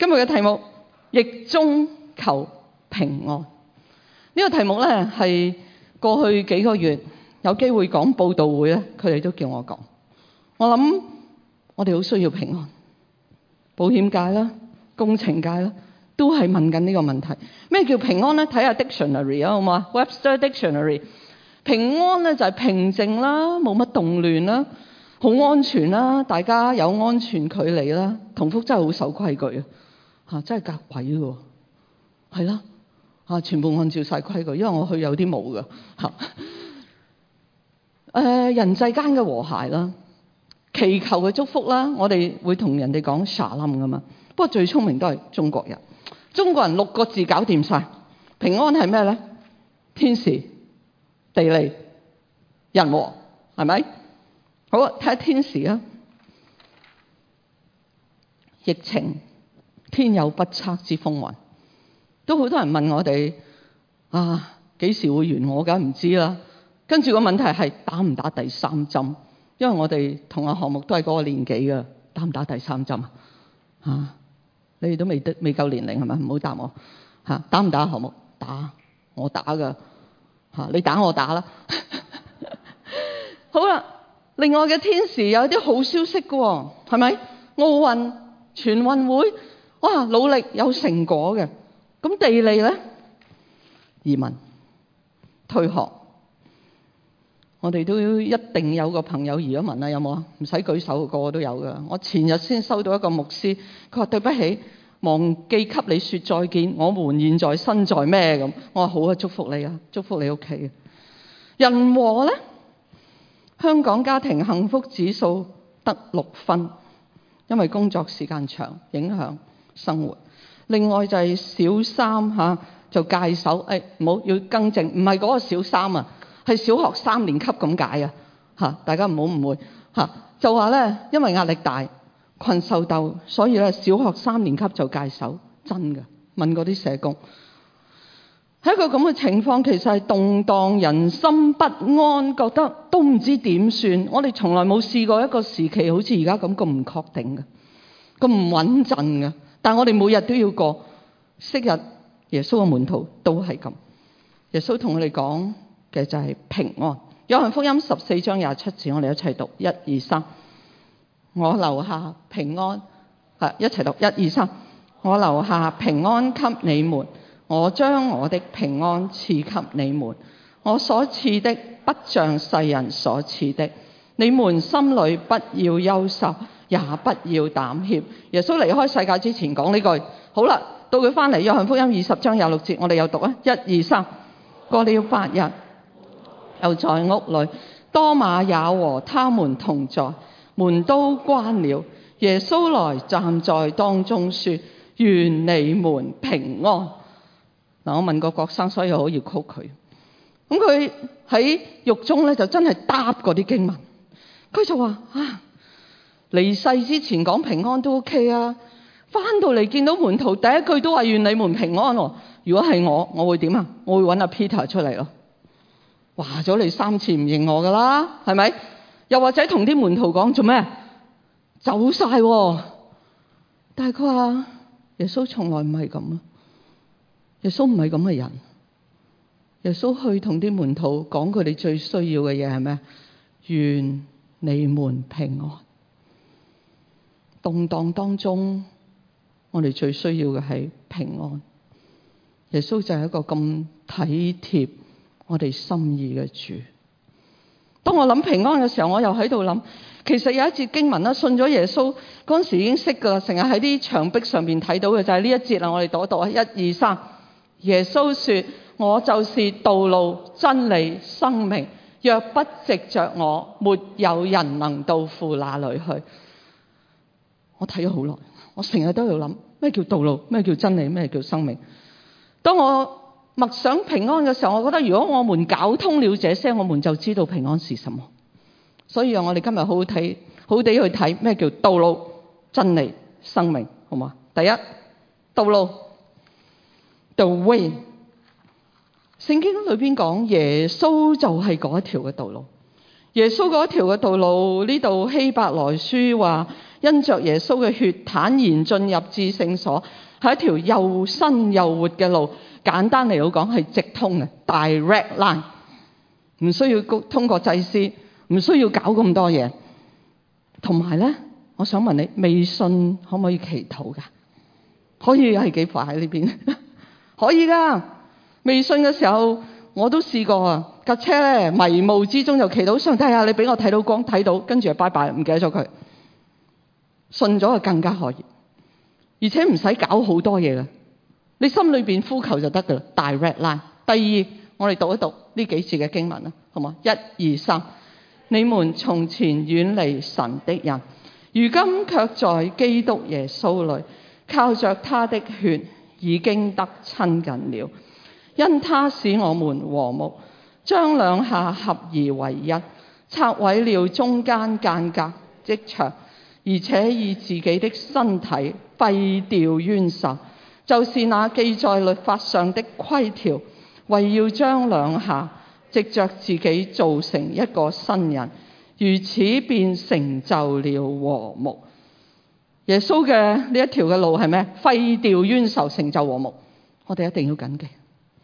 今日嘅題目疫中求平安。呢個題目咧係過去幾個月有機會講佈道會咧，佢哋都叫我講。我諗我哋好需要平安，保險界啦、工程界啦，都係問緊呢個問題。咩叫平安咧？睇下 dictionary 啊，好嘛 ？Webster Dictionary， 平安咧就係平靜啦，冇乜動亂啦，好安全啦，大家有安全距離啦，同福真係好守規矩啊！真係夾鬼嘅喎，係啦全部按照晒規矩，因為我去有啲冇嘅人際間嘅和諧啦，祈求嘅祝福啦，我哋會同人哋講 shalom 噶嘛。不過最聰明都係中國人，中國人6個字搞掂晒。平安係咩咧？天時、地利、人和，係咪？好，睇下天時啊，疫情。天有不測之風雲，都好多人問我哋幾時會完？我梗唔知啦。跟住個問題係打唔打第3針？因為我哋同阿項目都係嗰個年紀嘅，打唔打第3針你哋都未夠年齡係咪？唔好答我打唔打項目？打，我打㗎你打我打啦。好啦，另外嘅天時有啲好消息嘅喎，係咪？奧運、全運會。哇！努力有成果嘅，咁地利咧，移民、退學，我哋都一定有個朋友移咗民啦，有冇啊？唔使舉手，個個都有噶。我前日先收到一個牧師，佢話對不起，忘記給你說再見，我們現在身在咩咁？我話好啊，祝福你啊，祝福你屋企嘅人和咧。香港家庭幸福指數得6分，因為工作時間長影響生活。另外就係小三就戒手，唔好，要更正，唔係嗰個小三啊，係小學3年級咁解啊大家唔好誤會就話咧，因為壓力大、困獸鬥，所以咧小學3年級就戒手，真嘅。問嗰啲社工，喺一個咁嘅情況，其實係動盪，人心不安，覺得都唔知點算。我哋從來冇試過一個時期好似而家咁唔確定嘅，咁唔穩陣嘅。但我哋每日都要過。昔日耶穌嘅門徒都係咁。耶穌同我哋講嘅就係平安。約翰福音14章27節，我哋一齊讀1、2、3。我留下平安，一齊讀1、2、3。我留下平安給你們，我將我的平安賜給你們。我所賜的不像世人所賜的。你們心裏不要憂愁，也不要膽怯。耶穌離開世界之前講呢句。好啦，到佢翻嚟，約翰福音20章26節，我哋又讀1、2、3。過了8日，又在屋裏，多馬也和他們同在，門都關了。耶穌來站在當中說：願你們平安。我問過郭生，所以我可以曲佢。咁佢喺獄中咧就真係答嗰啲經文。佢就話離世之前講平安都 OK 啊，翻到嚟見到門徒第一句都話願你們平安喎。如果係我會點啊？我會揾阿 Peter 出嚟咯。話咗你3次唔認我噶啦，係咪？又或者同啲門徒講做咩？走晒喎。但係佢話耶穌從來唔係咁啊。耶穌唔係咁嘅人。耶穌去同啲門徒講佢哋最需要嘅嘢係咩？願你們平安。動盪當中，我哋最需要嘅係平安。耶穌就係一個咁體貼我哋心意嘅主。當我諗平安嘅時候，我又喺度諗，其實有一節經文啦，信咗耶穌嗰陣時已經識噶啦，成日喺啲牆壁上面睇到嘅就係呢一節啦。我哋讀一讀1、2、3。耶穌說：我就是道路、真理、生命，若不藉着我，沒有人能到父那裡去。我睇咗好耐，我成日都喺度諗咩叫道路，咩叫真理，咩叫生命。當我默想平安嘅時候，我覺得如果我們搞通了這些，我們就知道平安是什麼。所以讓我哋今日好好地去睇咩叫道路、真理、生命，好嘛？第一，道路 ，the way。聖經裏邊講耶穌就係嗰一條嘅道路。 耶穌嗰條嘅道路，呢度希伯來書話，因着耶穌嘅血坦然進入至聖所，係一條又新又活嘅路。簡單嚟講係直通嘅 direct line， 唔需要通過祭司，唔需要搞咁多嘢。同埋咧，我想問你，未信可唔可以祈禱噶？可以係幾快喺呢邊？可以噶。未信嘅時候我都試過啊，架車咧迷霧之中就祈禱，上帝啊，你俾我睇到光，睇到，跟住就拜拜，唔記得咗佢。信咗就更加可以，而且唔使搞好多嘢嘅，你心裏邊呼求就得噶啦。Direct line。第二，我哋讀一讀呢幾節嘅經文啦，好嘛？1、2、3，你們從前遠離神的人，如今卻在基督耶穌裏，靠着他的血已經得親近了。因他使我們和睦，將兩下合而為一，拆毀了中間間隔即牆，而且以自己的身體廢掉冤仇，就是那記在律法上的規條，為要將兩下藉着自己造成一個新人，如此便成就了和睦。耶穌嘅呢一條嘅路係咩？廢掉冤仇，成就和睦。我哋一定要謹記。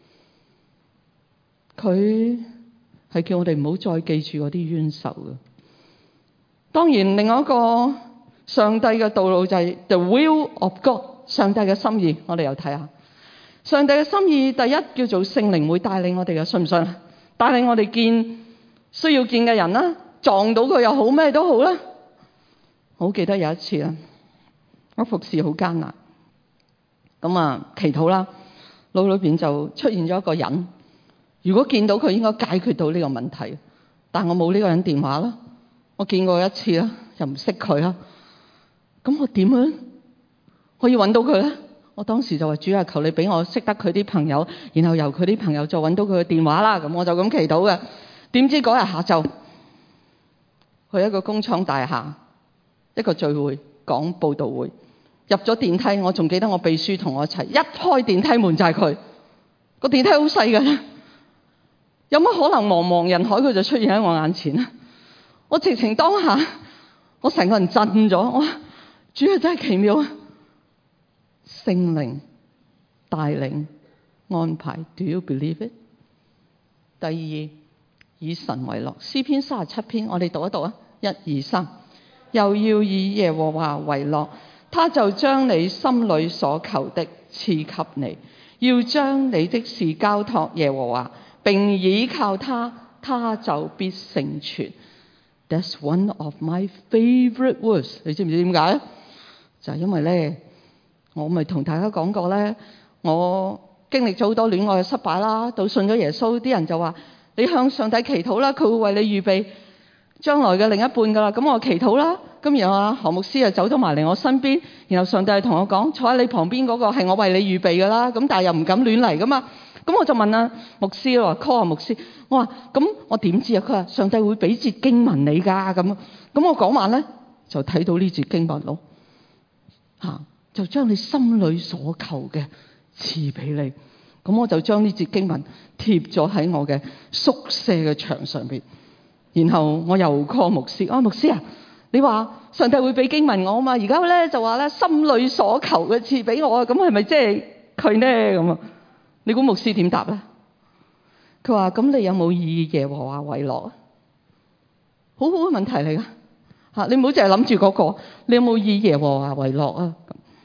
佢係叫我哋唔好再記住嗰啲冤仇嘅。當然，另外一個上帝嘅道路就係 the will of God， 上帝嘅心意。我哋又睇下上帝嘅心意。第一叫做聖靈會帶領我哋嘅，信唔信？帶領我哋見需要見嘅人啦，撞到佢又好，咩都好啦。我好記得有一次啦，我服侍好艱難，咁啊祈禱啦，腦裏邊就出現咗一個人。如果見到佢應該解決到呢個問題，但我冇呢個人電話啦，我見過一次啦，又唔識佢啦，咁我點樣可以揾到佢咧？我當時就話，主啊，求你俾我識得佢啲朋友，然後由佢啲朋友再揾到佢嘅電話啦。咁我就咁祈禱嘅。點知嗰日下晝去一個工廠大廈一個聚會講佈道會，入咗電梯，我仲記得我秘書同我一齊，一開電梯門就係佢。個電梯好細嘅，有乜可能茫茫人海佢就出現喺我眼前啊？我直情當下我成個人震咗，我話主啊，真係奇妙啊！聖靈帶領安排 ，Do you believe it？ 第二，以神為樂，詩篇37篇，我哋讀一讀啊，1、2、3，又要以耶和華為樂，他就將你心裏所求的賜給你，要將你的事交託耶和華，並倚靠他，他就必成全。That's one of my favorite words。你知唔知點解？就係因為咧，我咪同大家講過咧，我經歷咗好多戀愛嘅失敗啦，到信咗耶穌，啲人就話你向上帝祈禱啦，佢會為你預備將來嘅另一半噶啦。咁我祈禱啦，咁然後啊何牧師就走咗埋嚟我身邊，然後上帝同我講，坐喺你旁邊嗰個係我為你預備噶啦，咁但係又唔敢亂嚟噶嘛。咁我就問啊牧師咯，call 啊牧師，我話咁我點知啊？佢話上帝會俾節經文你噶。咁我講話咧就睇到呢節經文咯，就將你心裏所求嘅賜俾你。咁我就將呢節經文貼咗喺我嘅宿舍嘅牆上邊，然後我又 call 牧師，牧師啊，你話上帝會俾經文我啊嘛？而家咧就話咧心裏所求嘅賜俾我，咁係咪即係佢呢？咁啊？你估牧師點答咧？佢話：咁你有冇以耶和華為樂啊？好好嘅問題嚟噶嚇！你唔好淨係諗住嗰個，你有冇以耶和華為樂啊？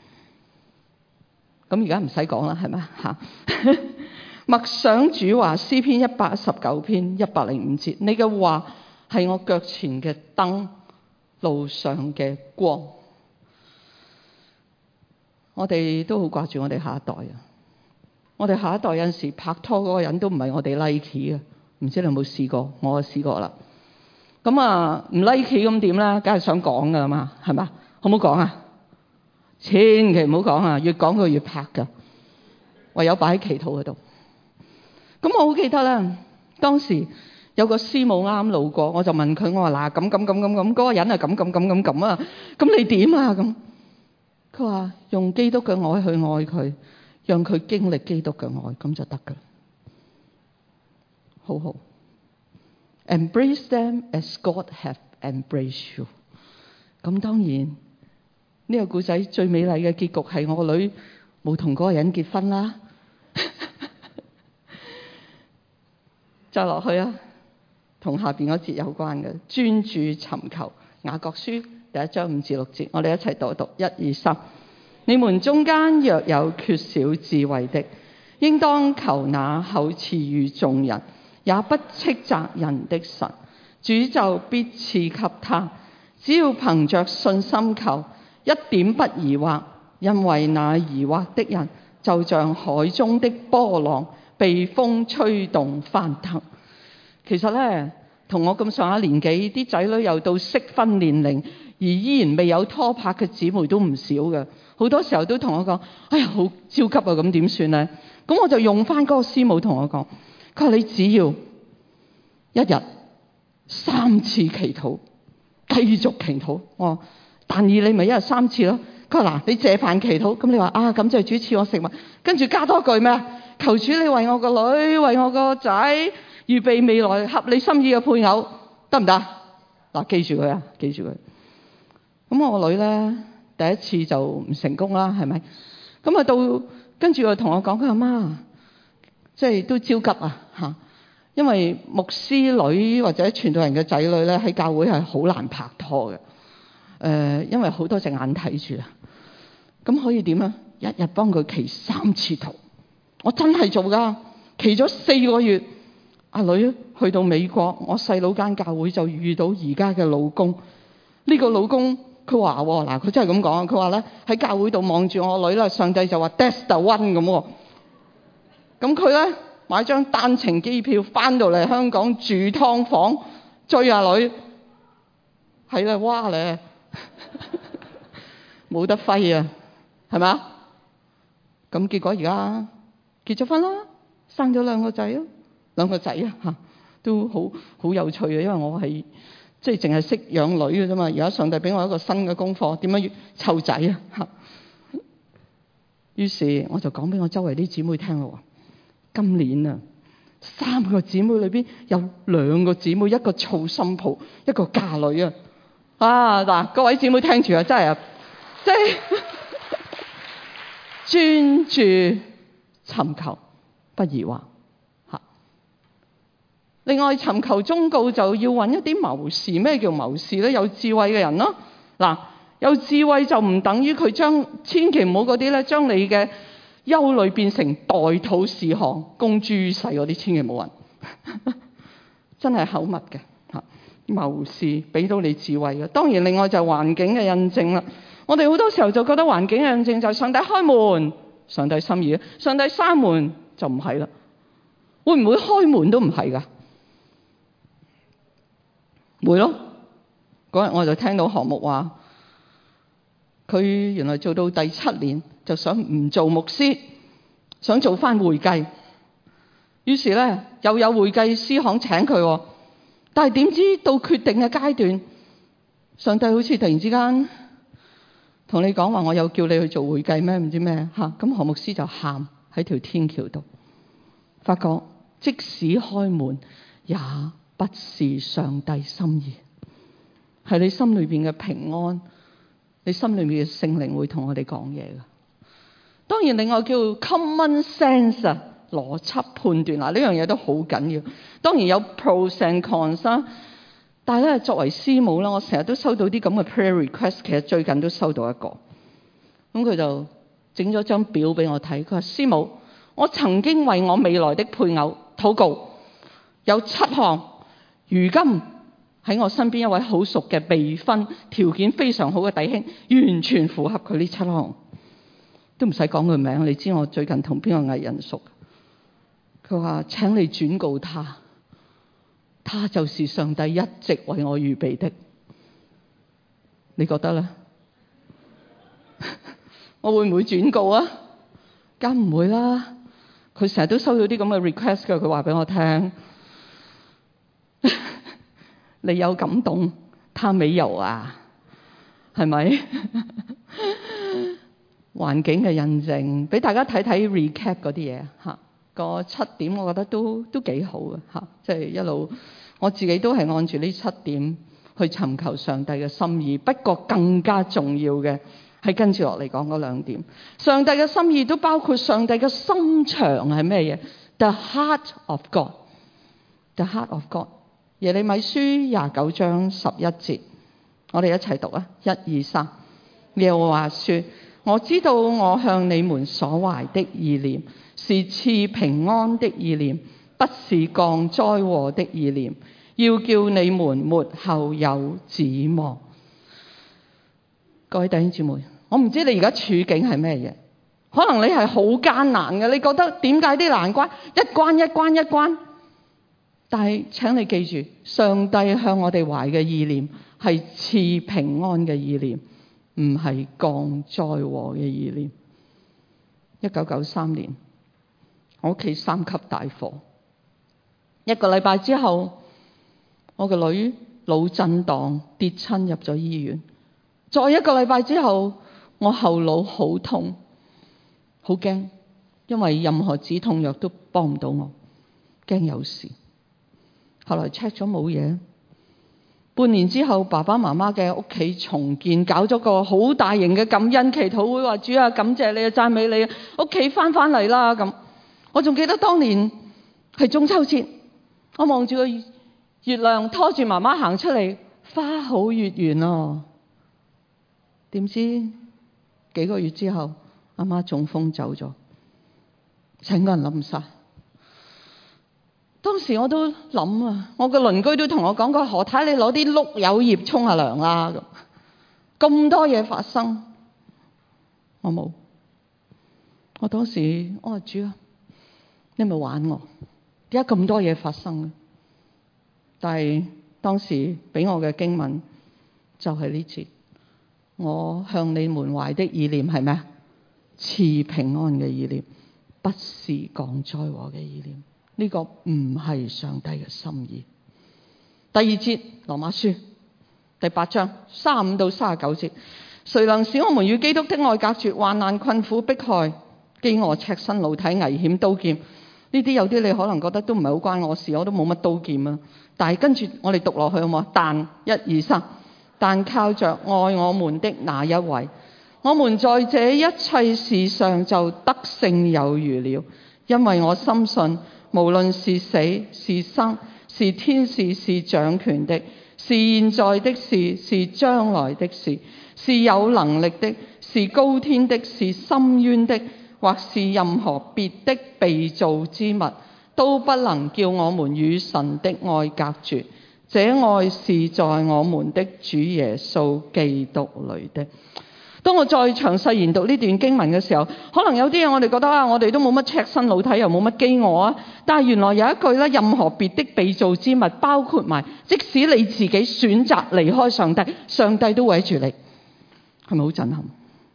咁而家唔使講啦，係咪嚇？默想主話，詩篇119篇105節，你嘅話係我腳前嘅燈，路上嘅光。我哋都好掛住我哋下一代啊！我哋下一代有陣時拍拖嗰個人都唔係我哋 like 嘅，唔知你有冇試過？我試過啦。咁啊，唔 like 咁點啦？梗係想講噶啦嘛，係嘛？好唔好講啊？千祈唔好講啊！越講佢越拍噶，唯有擺喺祈禱嗰度。咁我好記得啦，當時有個師母啱路過，我就問佢，我話嗱咁，嗰個人係咁啊，咁你點啊？咁佢話用基督嘅愛去愛佢。讓佢經歷基督嘅愛，咁就得噶啦。好好， Embrace them as God have embraced you。咁當然呢個故仔最美麗嘅結局係我個女冇同嗰個人結婚啦。再落去啊，同下邊嗰節有關嘅，專注尋求。雅各書第1章5至6節，我哋一齊讀1、2、3。你們中間若有缺少智慧的，應當求那厚賜予眾人，也不斥責人的神，主就必賜給他。只要憑着信心求，一點不疑惑，因為那疑惑的人就像海中的波浪，被風吹動翻騰。其實呢，同我咁上下年紀，啲仔女又到適婚年齡，而依然未有拖拍嘅姊妹都唔少嘅。好多時候都同我講：哎呀，好焦急啊！咁點算呢？咁我就用翻嗰個師母同我講，佢話你只要一日3次祈禱，繼續祈禱。我話但以你咪一日3次咯。佢話嗱，你謝飯祈禱，咁你話啊，感謝主賜我食物，跟住加多句咩？求主你為我個女、為我個仔預備未來合你心意嘅配偶，得唔得？嗱，記住佢啊，記住佢。咁我個女咧第一次就唔成功啦，係咪？咁啊到跟住佢同我講，佢話媽，即係都焦急啊嚇，因為牧師女或者傳道人嘅仔女咧喺教會係好難拍拖嘅。因為好多隻眼睇住啊。咁可以點啊？一日幫佢祈3次禱。我真係做㗎，祈咗4個月。阿女去到美國，我細佬間教會就遇到而家嘅老公。呢個老公佢話嗱，佢真係咁講，佢話咧喺教會度望住我女啦，上帝就話 That's the one 咁喎。咁佢咧買張單程機票翻到嚟香港住劏房，追阿女，係啦，哇咧冇得揮啊，係咪啊？咁結果而家結咗婚啦，生咗2個仔咯，2個仔啊嚇，都好有趣啊！因為我係即係淨係識養女嘅啫嘛，而家上帝俾我一個新嘅功課，點樣要湊仔啊嚇。於是我就講俾我周圍啲姊妹聽咯，今年啊3個姊妹裏邊有2個姊妹，一個湊新抱，一個嫁女啊！啊嗱，各位姊妹聽住啊，真係啊，即係專注尋求，不疑惑嚇。另外尋求忠告就要揾一啲謀士。咩叫謀士咧？有智慧嘅人咯。嗱，有智慧就唔等於佢千祈唔好嗰啲咧，將你嘅憂慮變成代禱事項，公諸於世嗰啲，千祈冇人真係口密嘅嚇。謀士俾到你智慧嘅。當然另外就係環境嘅印證啦。我哋好多時候就覺得環境嘅印證就係上帝開門，上帝心意；上帝閂門就唔係啦。會唔會開門都唔係㗎？會咯。嗰日我就聽到何牧話，佢原來做到第7年就想唔做牧師，想做返會計。於是咧又有會計師行請佢，但係點知到決定嘅階段，上帝好似突然之間同你講話，我有叫你去做會計咩？唔知咩嚇。咁何牧師就喊喺條天橋度，發覺即使開門也不是上帝心意，係你心裏邊嘅平安，你心裏面嘅聖靈會同我哋講嘢㗎。當然另外叫 common sense 啊，邏輯判斷嗱，呢樣嘢都好緊要。當然有 pros and cons 啦，但係咧作為師母啦，我成日都收到啲咁嘅 prayer request。其實最近都收到一個，咁佢就整咗張表俾我睇。佢話師母，我曾經為我未來的配偶禱告，有7項，如今喺我身邊一位好熟嘅備婚條件非常好嘅弟兄，完全符合佢呢7項，都唔使講佢名。你知我最近同邊個藝人熟？佢話請你轉告他，他就是上帝一直為我預備的。你覺得呢？我會唔會轉告啊？梗唔會啦。佢成日都收到啲咁嘅 request 嘅，佢話俾我聽。你有感動，他沒有啊？係咪？環境嘅印證，俾大家睇睇 recap 嗰啲嘢嚇。個7點我覺得都幾好嘅嚇，即係一路我自己都係按住呢7點去尋求上帝嘅心意。不過更加重要嘅係跟住落嚟講嗰2點。上帝嘅心意都包括上帝嘅心腸係咩嘢？ The heart of God。 The heart of God。 耶利米書29章11節，我哋一齊讀啊！1、2、3。耶和華說：我知道我向你們所懷的意念是賜平安的意念，不是降災禍的意念，要叫你們末後有指望。各位弟兄姊妹，我唔知你而家處境係咩嘢，可能你係好艱難嘅，你覺得點解啲難關一關一關一關？但係請你記住，上帝向我哋懷嘅意念係賜平安嘅意念，唔係降災禍嘅意念。1993年，我屋企3級大火，1個禮拜之後，我個女腦震盪跌親入咗醫院。再1個禮拜之後，我後腦好痛，好驚，因為任何止痛藥都幫唔到我，驚有事。後來 check 咗冇嘢。半年之後，爸爸媽媽嘅屋企重建，搞咗個好大型嘅感恩祈禱會，話主啊，感謝你啊，讚美你啊，屋企翻嚟啦咁。我仲記得當年係中秋節，我望住個月亮，拖住媽媽行出嚟，花好月圓啊。點知幾個月之後，阿媽中風走咗，成個人冧晒。當時我都諗啊，我個鄰居都同我講過，何太你攞啲碌柚葉沖下涼啦咁多嘢發生，我冇。我當時我話主啊，你咪玩我？點解咁多嘢發生？但係當時俾我嘅經文就係呢節，我向你們懷的意念係咩？賜平安嘅意念，不是降災禍嘅意念。呢個唔係上帝嘅心意。第2節，羅馬書第8章35到39節，誰能使我們與基督的愛隔絕？患難、困苦、迫害、飢餓、赤身、露體、危險、刀劍。呢啲有啲你可能覺得都唔係好關我事，我都冇乜刀劍啊。但係跟住我哋讀落去好冇？但1、2、3，但靠着愛我們的那一位，我們在這一切事上就得勝有餘了。因為我深信，無論是死是生，是天使是掌權的，是現在的事是將來的事，是有能力的，是高天的，是深淵的，或是任何別的被造之物，都不能叫我們與神的愛隔絕。這愛是在我們的主耶穌基督裏的。當我再詳細研讀呢段經文嘅時候，可能有啲嘢我哋覺得我哋都冇乜赤身露體，又冇乜飢餓啊。但係原來有一句咧，任何別的被造之物，包括埋即使你自己選擇離開上帝，上帝都會喺住你，係咪好震撼？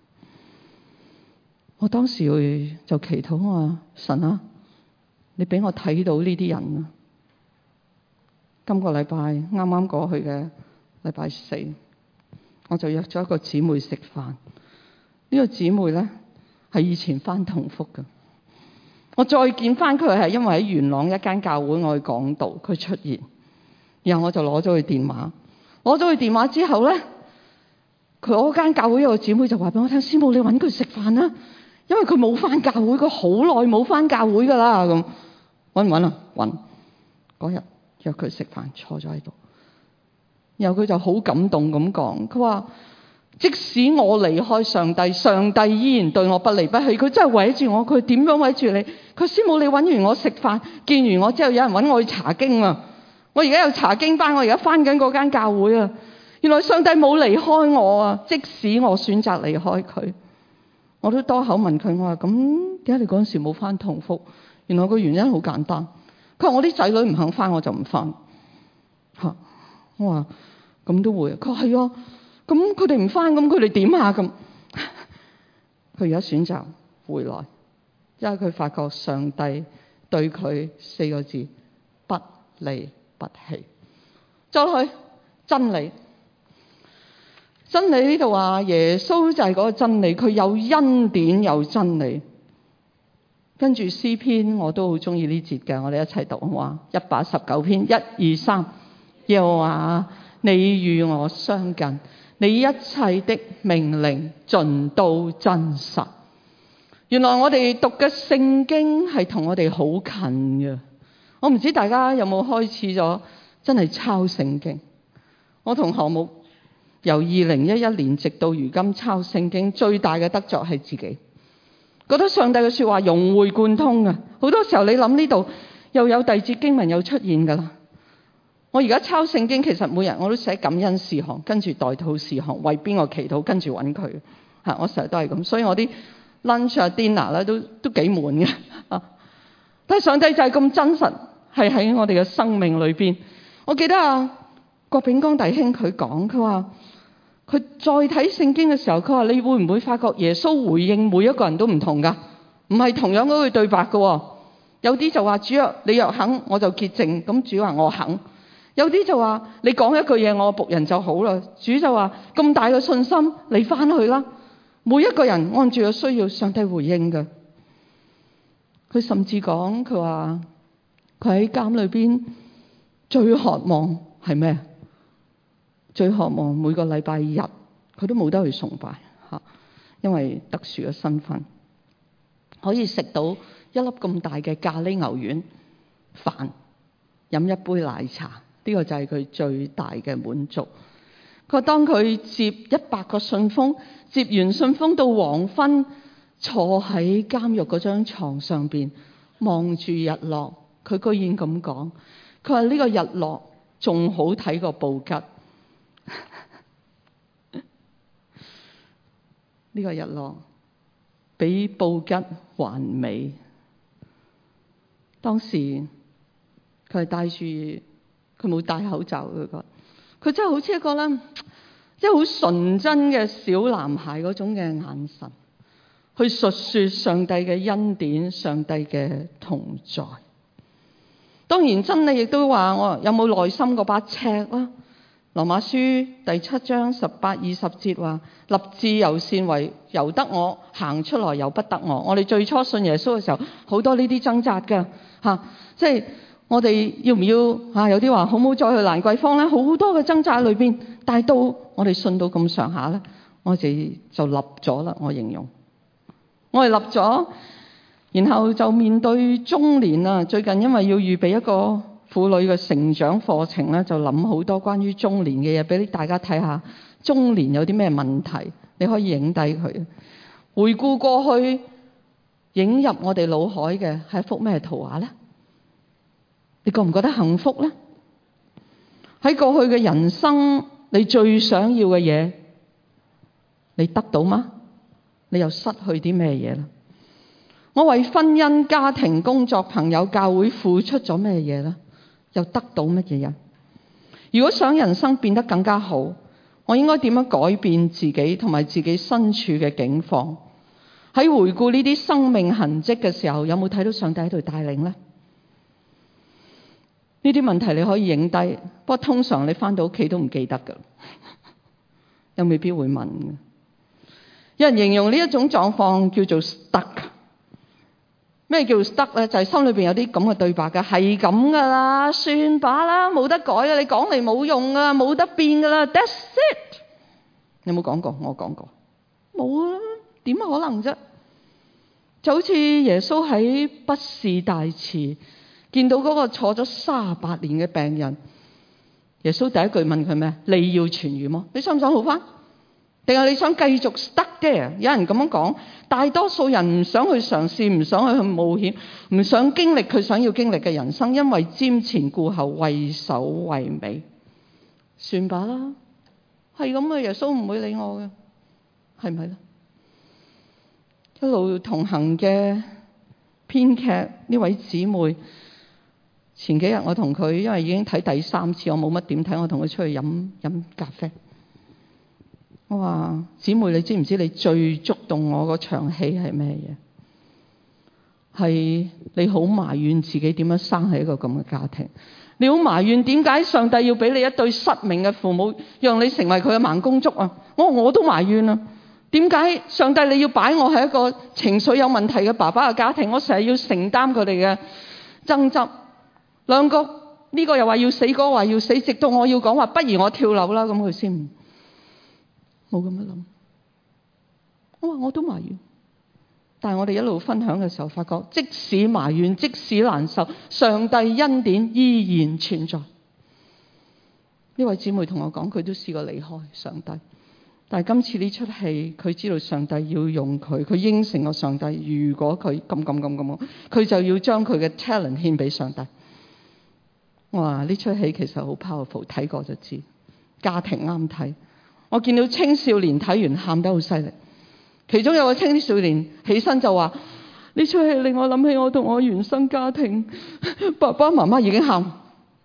我當時就祈禱，我話神啊，你俾我睇到呢啲人啊。今個禮拜啱啱過去嘅禮拜4，我就約咗一個姊妹食飯。呢個姊妹咧係以前返同福嘅，我再見返佢係因為喺元朗一間教會我去講道，佢出現，然後我就攞咗佢電話。攞咗佢電話之後咧，佢嗰間教會有個姊妹就話俾我聽：師母，你搵佢食飯啦，因為佢冇返教會，佢好耐冇返教會噶啦。咁搵唔搵啊？搵。嗰日約佢食飯，坐咗喺度。然後佢就好感動咁講，佢話即使我離開上帝，上帝依然對我不離不棄。佢真係圍住我，佢點樣圍住你？佢師母，你揾完我食飯，見完我之後，有人揾我去查經啊！我而家有查經班，我而家返緊嗰間教會啊！原來上帝冇離開我啊！即使我選擇離開佢，我都多口問佢，我話咁點解你嗰陣時冇返同福？原來個原因好簡單，佢話我啲仔女唔肯返，我就唔返。我話咁都會，佢話係啊，咁佢哋唔返，咁佢哋點啊？咁佢而家選擇回來，因為佢發覺上帝對佢4個字：不離不棄。再去真理，真理呢度話耶穌就係嗰個真理，佢有恩典有真理。 跟住詩篇我都好中意呢節嘅，我哋一齊讀好嘛？119篇1、2、3，耶和華你與我相近，你一切的命令盡都真實。原來我哋讀嘅聖經係同我哋好近嘅。我唔知大家有冇開始咗真係抄聖經？我同何牧由2011年直到如今抄聖經，最大嘅得着係自己覺得上帝嘅說話融會貫通啊！好多時候你諗呢度又有第二節經文又出現噶啦。我而家抄聖經，其實每日我都寫感恩事項，跟住代禱事項，為邊個祈禱，跟住揾佢。我成日都係咁，所以我啲 lunch 啊 dinner 咧都幾悶嘅。但係上帝就係咁真實，係喺我哋嘅生命裏邊。我記得郭炳江弟兄佢講，佢話佢再睇聖經嘅時候，佢話你會唔會發覺耶穌回應每一個人都唔同㗎？唔係同樣嗰句對白㗎。有啲就話主若你若肯，我就潔淨。咁主話我肯。有啲就話你講一句嘢，我僕人就好啦。主就話咁大嘅信心，你翻去啦。每一個人按住個需要，上帝回應㗎。佢甚至講，佢話佢喺監裏邊最渴望係咩？最渴望每個禮拜日佢都冇得去崇拜吓，因為特殊嘅身份，可以食到一粒咁大嘅咖喱牛丸飯，飲一杯奶茶，呢個就係佢最大嘅滿足。佢話當佢接100個信封，接完信封到黃昏，坐喺監獄嗰張床上邊望住日落，佢居然咁講，佢話呢個日落仲好睇過布吉。呢個日落比布吉還美。當時佢係戴住，佢冇戴口罩，佢真係好似一個咧，即係好純真嘅小男孩嗰種嘅眼神，去述說上帝嘅恩典、上帝嘅同在。當然真理亦都話我有冇內心嗰把尺啦。羅馬書第7章18、20節話：立志由善為由得我，行出來由不得我。我哋最初信耶穌嘅時候，好多呢啲掙扎㗎嚇，即係我哋要唔要嚇？有啲話好唔好再去蘭桂坊咧？好多嘅掙扎裏邊，但係到我哋信到咁上下咧，我哋就立咗啦。我形容我哋立咗，然後就面對中年啊。最近因為要預備一個婦女嘅成長課程咧，就諗好多關於中年嘅嘢俾大家睇下。中年有啲咩問題，你可以影低佢。回顧過去，影入我哋腦海嘅係一幅咩圖畫咧？你覺唔覺得幸福咧？喺過去嘅人生，你最想要嘅嘢，你得到嗎？你又失去啲咩嘢啦？我為婚姻、家庭、工作、朋友、教會付出咗咩嘢咧？又得到乜嘢嘢？如果想人生變得更加好，我應該點樣改變自己同埋自己身處嘅境況？喺回顧呢啲生命痕跡嘅時候，有冇睇到上帝喺度帶領呢？呢啲問題你可以影低，不過通常你返到屋企都唔記得㗎，又未必會問嘅。有人形容呢一種狀況叫做 stuck。咩叫 stuck 咧？就係心裏邊有啲咁嘅對白嘅，係咁噶啦，算吧啦，冇得改啊！你講嚟冇用噶，冇得變噶啦 ，that's it。有冇講過？我講過，冇啊，點可能啫？就好似耶穌喺畢士大池見到嗰個坐咗38年嘅病人，耶穌第一句問佢咩？你要痊癒麼？你想唔想好翻？定係你想繼續 stuck there？有人咁樣講，大多數人唔想去嘗試，唔想去冒險，唔想經歷佢想要經歷嘅人生，因為瞻前顧後，畏首畏尾。算吧啦，係咁嘅，耶穌唔會理我嘅，係咪咧？一路同行嘅編劇呢位姊妹，前幾日我同佢，因為已經睇第3次，我冇乜點睇，我同佢出去飲咖啡。我話姊妹，你知唔知你最觸動我嗰場戲係咩嘢？係你好埋怨自己點樣生喺一個咁嘅家庭，你好埋怨點解上帝要俾你一對失明嘅父母，讓你成為佢嘅盲公竹啊！我都埋怨啊！ 點解上帝你要擺我係一個情緒有問題嘅爸爸嘅家庭？我成日要承擔佢哋嘅爭執，兩個呢個又話要死，嗰個話要死，直到我要講話不如我跳樓啦，咁佢先冇咁樣諗。我話我都埋怨，但係我哋一路分享嘅時候發覺，即使埋怨，即使難受，上帝恩典依然存在。呢位姊妹同我講，佢都試過離開上帝。但係今次呢出戲，佢知道上帝要用佢，佢應承個上帝，如果佢咁，佢就要將佢嘅 talent 獻俾上帝。我話呢出戲其實好 powerful， 睇過就知，家庭啱睇。我見到青少年睇完喊得好犀利，其中有個青少年起身就話：呢出戲令我諗起我同我原生家庭，爸爸媽媽已經喊。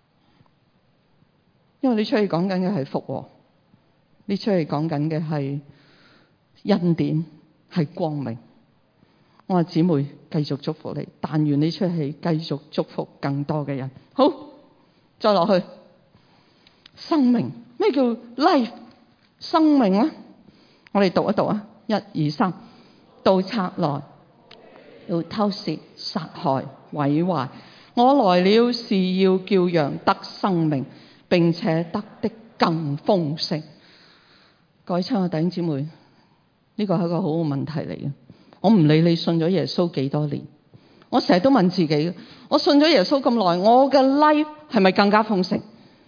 因為呢出戲講緊嘅係復和。呢出戲講緊嘅係恩典，係光明。我話姊妹繼續祝福你，但願呢出戲繼續祝福更多嘅人。好，再落去，生命，咩叫 life？ 生命呢？我哋讀一讀啊，1、2、3，盜賊來要偷竊、殺害、毀壞，我來了是要叫羊得生命，並且得的更豐盛。各位親愛弟兄姊妹，呢個係一個好好問題嚟嘅。我唔理你信咗耶穌幾多年，我成日都問自己，我信咗耶穌咁耐，我嘅 life 係咪更加豐盛、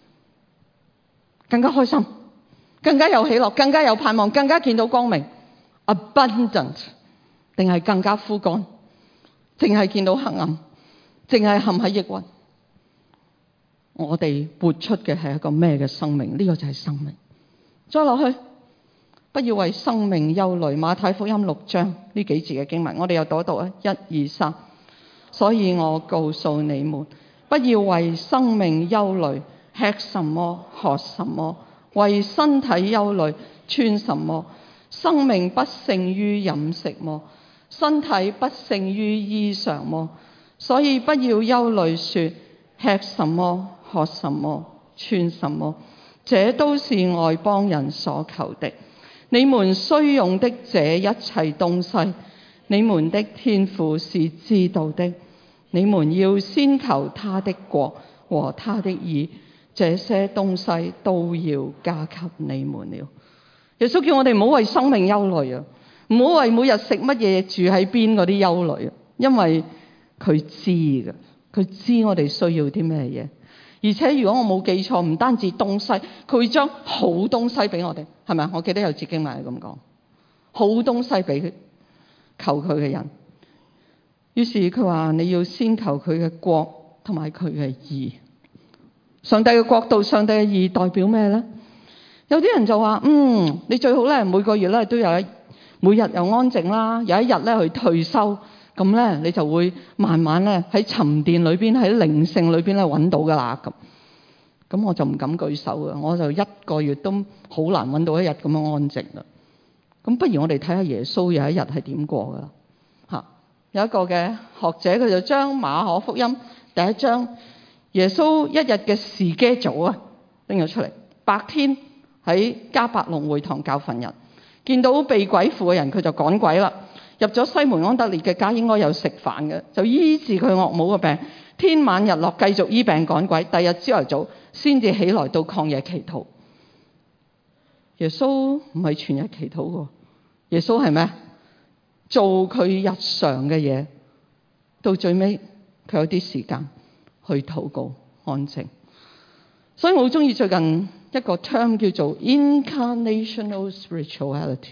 更加開心、更加有喜樂、更加有盼望、更加見到光明 abundant， 定係更加枯乾，淨係見到黑暗，淨係陷喺抑鬱？我哋活出嘅係一個咩嘅生命？呢個就係生命。再落去，不要為生命憂慮。馬太福音6章呢幾節嘅經文，我哋又讀一讀啊，1、2、3。所以我告訴你們，不要為生命憂慮，吃什麼，喝什麼；為身體憂慮，穿什麼。生命不勝於飲食麼？身體不勝於衣裳麼？所以不要憂慮說，吃什麼，喝什麼，穿什麼，這都是外邦人所求的。你們需用的這一切東西，你們的天父是知道的。你們要先求他的國和他的義，這些東西都要加給你們了。耶穌叫我哋唔好為生命憂慮啊，唔好為每日食乜嘢、住喺邊嗰啲憂慮啊，因為佢知㗎，佢知我哋需要啲咩嘢。而且如果我冇記錯，唔單止東西，佢會將好東西俾我哋，係咪？我記得有節經文係咁講，好東西俾求佢嘅人。於是佢話你要先求佢嘅國同埋佢嘅義。上帝嘅國度、上帝嘅義代表咩呢？有啲人就話你最好咧每個月咧都有每日又安靜啦，有一日咧去退休，咁咧你就會慢慢咧喺沉澱裏邊、喺靈性裏邊咧揾到噶啦。咁我就唔敢舉手啊，我就1個月都好難揾到一日咁樣安靜啦。咁不如我哋睇下耶穌有一日係點過噶啦嚇。有一個嘅學者佢就將馬可福音第1章耶穌一日嘅時間組啊拎咗出嚟。白天喺迦百農會堂教訓人，見到被鬼附嘅人佢就趕鬼啦。入咗西門安德烈嘅家應該有食飯嘅，就醫治佢岳母嘅病。天晚日落繼續醫病趕鬼。第日朝頭早先至起來到曠野祈禱。耶穌唔係全日祈禱喎，耶穌係咩？做佢日常嘅嘢，到最尾佢有啲時間去禱告安靜。所以我好中意最近一個 term 叫做 incarnational spirituality，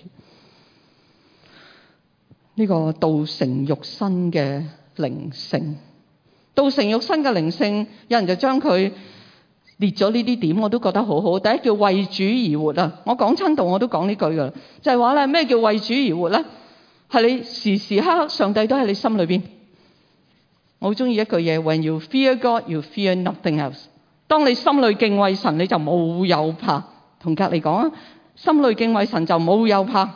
呢個道成肉身嘅靈性。道成肉身嘅靈性，有人就將佢列咗呢啲點，我都覺得好好。第一叫為主而活啊！我講親道我都講呢句噶，就係話咧，咩叫為主而活咧？係你時時刻刻上帝都喺你心裏邊。我好中意一句嘢 ：When you fear God, you fear nothing else。當你心裏敬畏神，你就冇有怕。同隔籬講啊，心裏敬畏神就冇有怕，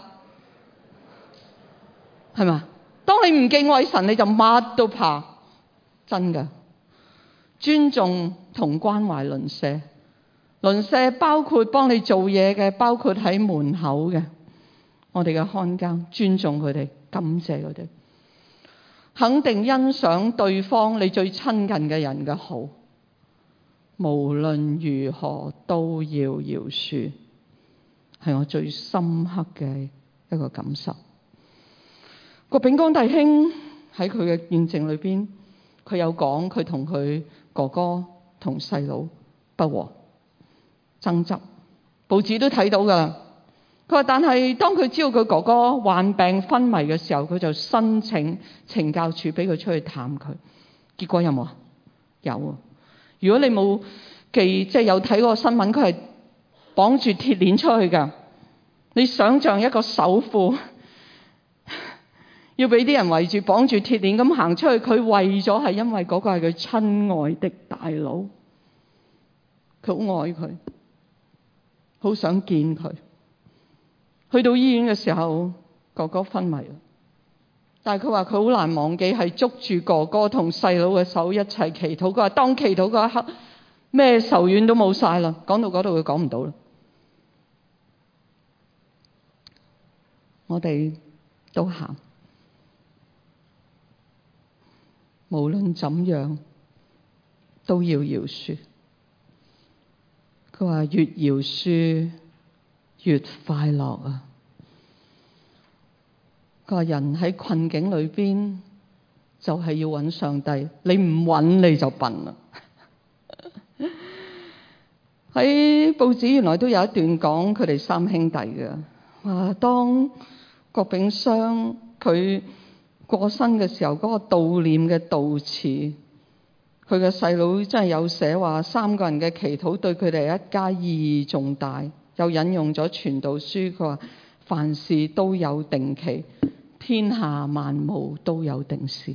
係嘛？當你唔敬畏神，你就乜都怕。真㗎，尊重同關懷鄰舍，鄰舍包括幫你做嘢嘅，包括喺門口嘅， 我哋嘅看更，尊重佢哋，感謝佢哋，肯定欣賞對方你最親近嘅人嘅好，無論如何都要饒恕，係我最深刻嘅一個感受。郭炳江弟兄喺佢嘅見證裏邊，佢有講佢同佢哥哥同細佬不和爭執，報紙都睇到噶啦。佢話但係當佢知道佢哥哥患病昏迷嘅時候，佢就申請懲教處俾佢出去探佢。結果有冇啊？有啊。如果你冇即係有睇嗰個新聞，佢係綁住鐵鏈出去噶。你想象一個首富要俾啲人圍住綁住鐵鏈咁行出去，佢為咗係因為嗰個係佢親愛的大佬，佢好愛佢，好想見佢。去到醫院嘅時候，哥哥昏迷啦，但係佢話佢好難忘記係捉住哥哥同細佬嘅手一齊祈禱。佢話當祈禱嗰一刻，咩仇怨都冇晒啦。講到嗰度佢講唔到啦。我哋都喊，無論怎樣都要饒恕。佢話越饒恕越快樂啊！佢話人喺困境裏邊就係要揾上帝，你唔揾你就笨啦。喺報紙原來都有一段講佢哋三兄弟嘅，話當郭炳湘佢過身嘅時候，嗰個悼念嘅悼詞，佢嘅細佬真係有寫話三個人嘅祈禱對佢哋一家意義重大，又引用咗傳道書，佢話凡事都有定期，天下萬物都有定時，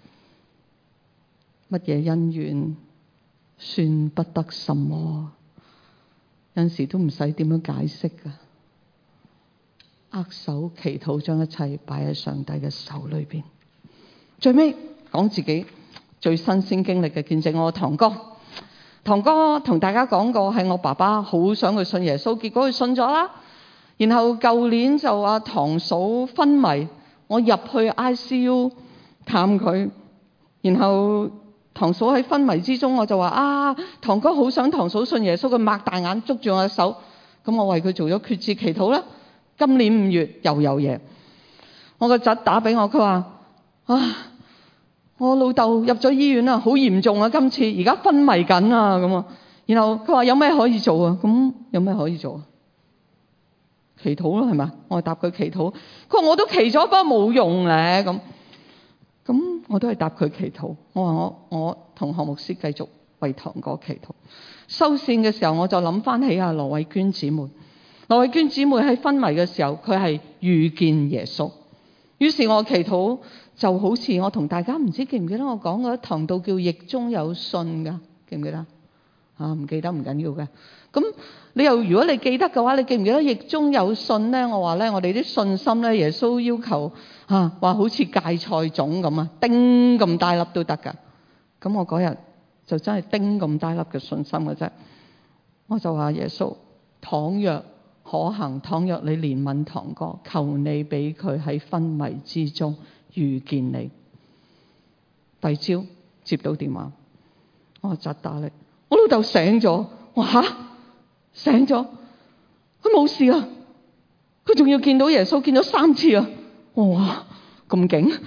乜嘢恩怨算不得什麼，有陣時都唔使點樣解釋噶，握手祈禱，將一切擺喺上帝嘅手裏邊。最尾講自己最新鮮經歷嘅見證，我堂哥同大家講過，係我爸爸好想佢信耶穌，結果佢信咗啦。然後舊年就阿堂嫂昏迷，我入去 ICU 探佢，然後堂嫂喺昏迷之中，我就話堂哥好想堂嫂信耶穌，佢擘大眼捉住我嘅手，咁我為佢做咗決志祈禱啦。今年5月又有嘢，我個侄打俾我，佢話我老豆入咗醫院啦，好嚴重啊，今次而家昏迷緊啊咁啊。然後佢話有咩可以做啊？咁有咩可以做啊？祈禱咯，係咪？我答佢祈禱。佢話我都祈咗，不過冇用咧。咁我都係答佢祈禱。我話我同何牧師繼續為堂哥祈禱。收線嘅時候，我就諗翻起羅慧娟姊妹。羅慧娟姊妹喺昏迷嘅時候，佢係遇見耶穌。於是我祈禱就好似我同大家唔知記唔記得我講過一堂道叫疫中有信噶，記唔記得？唔記得唔緊要嘅。咁如果你記得嘅話，你記唔記得疫中有信咧？我話咧，我哋啲信心咧，耶穌要求話好似芥菜種咁啊，丁咁大粒都得噶。咁我嗰日就真係丁咁大粒嘅信心嘅啫。我就話耶穌，倘若可行，倘若你憐憫堂哥，求你俾佢喺昏迷之中遇見你。第二朝接到電話，我話侄打嚟，我老豆醒咗。我話醒咗，佢冇事啊，佢仲要見到耶穌，見咗3次啊。哇，咁勁！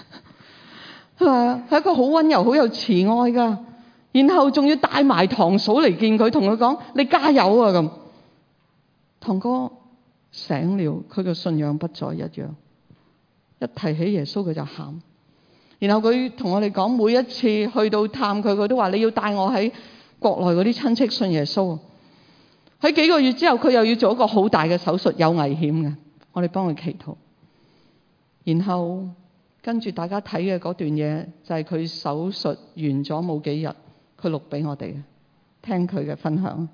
係一個好溫柔、好有慈愛噶。然後仲要帶埋堂嫂嚟見佢，同佢講你加油啊咁。堂哥醒了，佢嘅信仰不再一樣。一提起耶穌佢就喊。然後佢同我哋講，每一次去到探佢，佢都話你要帶我喺國內嗰啲親戚信耶穌。喺幾個月之後，佢又要做一個好大嘅手術，有危險嘅。我哋幫佢祈禱。然後跟住大家睇嘅嗰段嘢，就係佢手術完咗冇幾日，佢錄俾我哋嘅，聽佢嘅分享。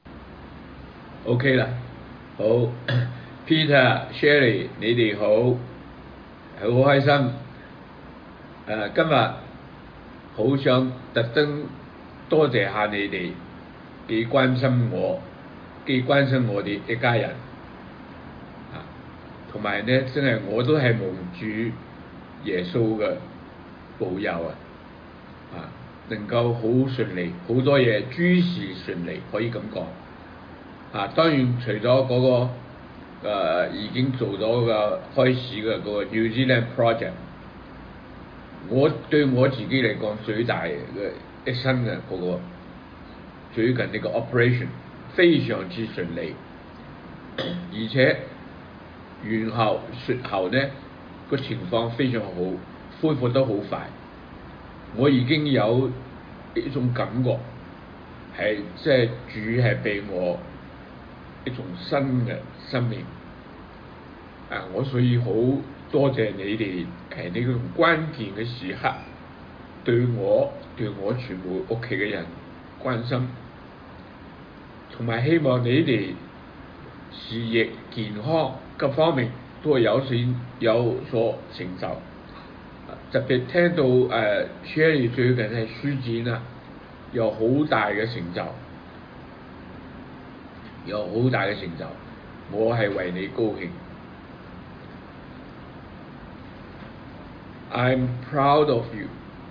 OK 啦，好 ，Peter、Sherry， 你哋好，好開心。今日好想特登多謝下你哋，幾關心我，幾關心我哋一家人。 同埋咧真係我都係蒙主耶穌嘅保佑啊，能夠好順利，好多嘢諸事順利，可以咁講啊。當然除咗嗰個已經做咗個開始嘅嗰個 New Zealand project， 我對我自己嚟講最大嘅一生嘅嗰個最近呢個 operation 非常之順利，而且完後術後呢個情況非常好，恢復得好快。我已經有一種感覺係即係主係俾我一種新嘅生命啊！我所以好多謝你哋喺呢個關鍵嘅時刻對我全部屋企嘅人關心，同埋希望你哋事業健康各方面都有所成就。特別聽到Sherry 最近係書展啊，有好大嘅成就，我係為你高興。I'm proud of you。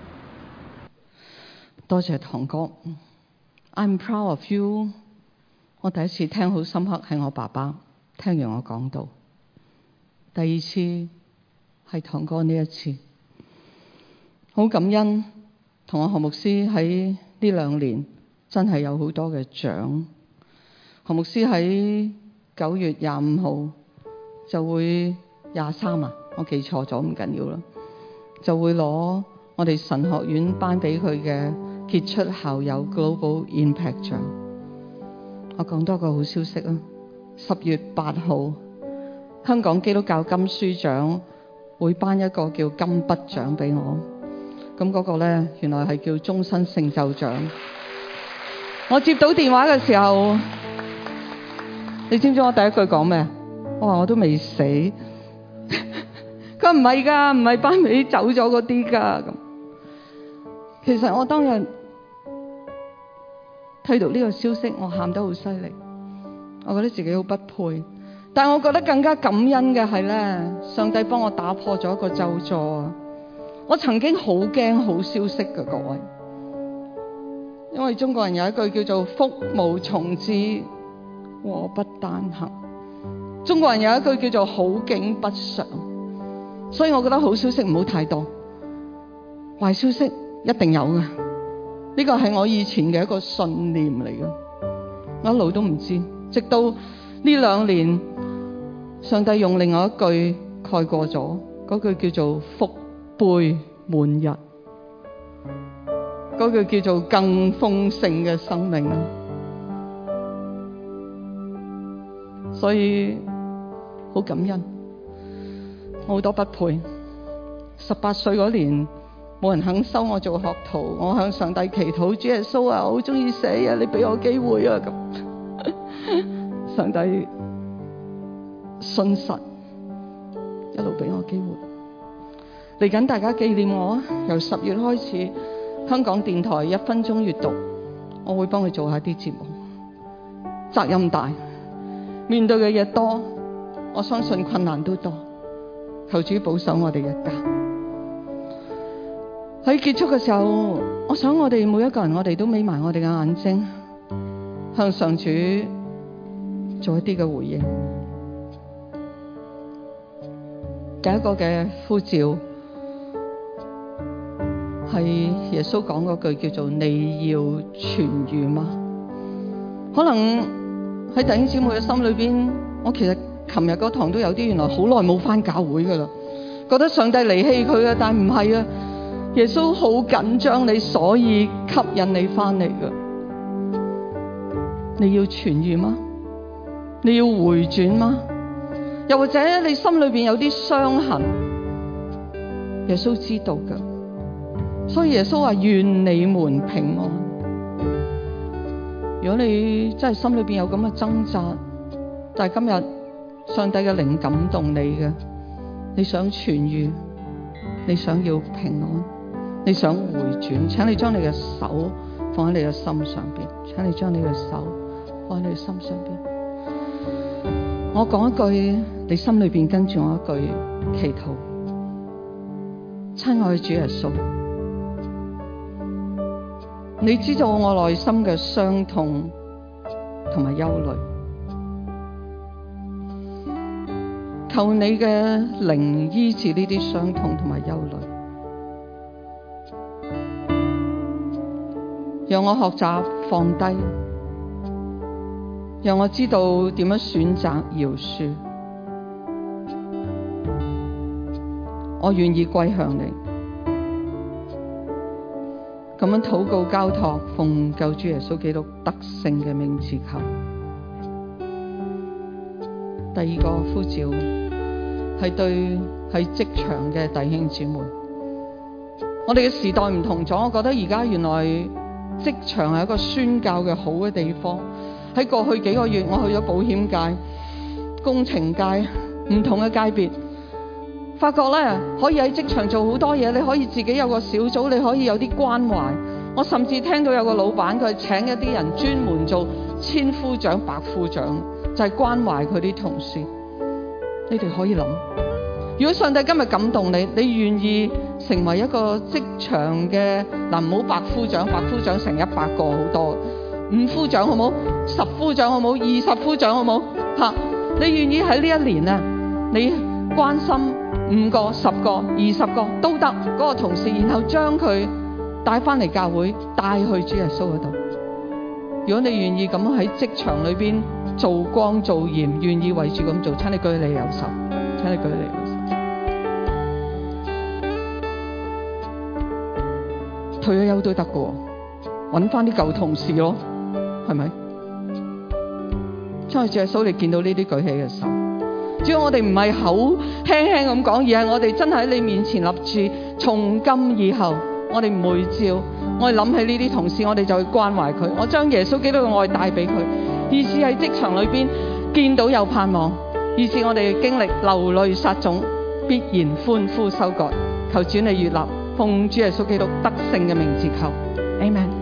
多謝堂哥。I'm proud of you。我第一次聽好深刻係我爸爸聽完我講道，第二次係堂哥呢一次。好感恩同我何牧師喺呢2年真係有好多嘅獎。何牧師喺9月25號就會23啊，我記錯咗唔緊要啦，就會攞我哋神學院頒俾佢嘅傑出校友 Global Impact 獎。我講多個好消息啊！10月8號香港基督教金書獎會頒一個叫金筆獎俾我。咁嗰個呢，原來係叫終身成就獎。我接到電話嘅時候，你知唔知我第一句講咩？我話我都未死。佢唔係㗎，唔係頒俾走咗嗰啲㗎。咁其實我當日睇到呢個消息，我喊得好犀利。我覺得自己好不配，但係我覺得更加感恩嘅係呢，上帝幫我打破咗一個咒詛啊！我曾經好驚好消息嘅各位，因為中國人有一句叫做福無從至，禍不單行。中國人有一句叫做好景不常，所以我覺得好消息唔好太多，壞消息一定有嘅。呢個係我以前嘅一個信念嚟嘅，我一路都唔知，直到呢2年，上帝用另外一句蓋過咗，嗰句叫做福杯滿溢，嗰句叫做更豐盛嘅生命。所以好感恩，我好多不配。18歲嗰年冇人肯收我做學徒，我向上帝祈禱，主耶穌啊，我好中意寫啊，你俾我機會啊咁。上帝信實，一路俾我機會。嚟緊大家紀念我啊！由10月開始，香港電台1分鐘閱讀，我會幫佢做下啲節目。責任大，面對嘅嘢多，我相信困難都多。求主保守我哋一家。喺結束嘅時候，我想我哋每一個人，我哋都眯埋我哋嘅眼睛，向上主做一啲嘅回應。第一個嘅呼召係耶穌講嗰句叫做你要痊癒嗎？可能喺弟兄姊妹嘅心裏邊，我其實琴日嗰堂都有啲原來好耐冇返教會噶啦，覺得上帝離棄佢啊，但唔係啊，耶穌好緊張你，所以吸引你返嚟噶。你要痊癒嗎？你要回轉嗎？又或者你心裏邊有啲傷痕，耶穌知道噶，所以耶穌話願你們平安。如果你真係心裏邊有咁嘅掙扎，但係今日上帝嘅靈感動你嘅，你想痊癒，你想要平安，你想回轉，請你將你嘅手放喺你嘅心上邊，請你將你嘅手放喺你嘅心上邊。我講一句， 你心裏邊跟住我一句祈禱。親愛主耶穌，你知道我內心嘅傷痛同埋憂慮，求你嘅靈醫治呢啲傷痛同埋憂慮，讓我學習放低，讓我知道點樣選擇饒恕。我願意歸向你，咁樣禱告交託，奉救主耶穌基督得勝嘅名字求。第二個呼召係對喺職場嘅弟兄姊妹，我哋嘅時代唔同咗，我覺得而家原來職場係一個宣教嘅好嘅地方。喺過去幾個月，我去咗保險界、工程界唔同嘅界別。發覺咧可以喺職場做好多嘢，你可以自己有個小組，你可以有啲關懷。我甚至聽到有個老闆佢請一啲人專門做千夫長、百夫長，就係關懷佢啲同事。你哋可以諗，如果上帝今日感動你，你願意成為一個職場嘅嗱，唔好百夫長，百夫長成100個好多，5夫長好冇，10夫長好冇，20夫長好冇嚇？你願意喺呢一年啊，你關心5個、10個、20個都得嗰個同事，然後將佢帶翻嚟教會，帶去主耶穌嗰度。如果你願意咁喺職場裏邊做光做鹽，願意為住咁做，請你舉你右手，請你舉你右手。退咗休都得嘅，揾翻啲舊同事咯，係咪？將主耶穌，你見到呢啲舉起嘅手。只要我哋唔係口輕輕咁講，而係我哋真係喺你面前立住，從今以後，我哋每朝我哋諗起呢啲同事，我哋就去關懷佢。我將耶穌基督嘅愛帶俾佢，以致喺職場裏邊見到有盼望，以致我哋經歷流淚撒種，必然歡呼收割。求主你悅納，奉主耶穌基督得勝嘅名字求，阿們。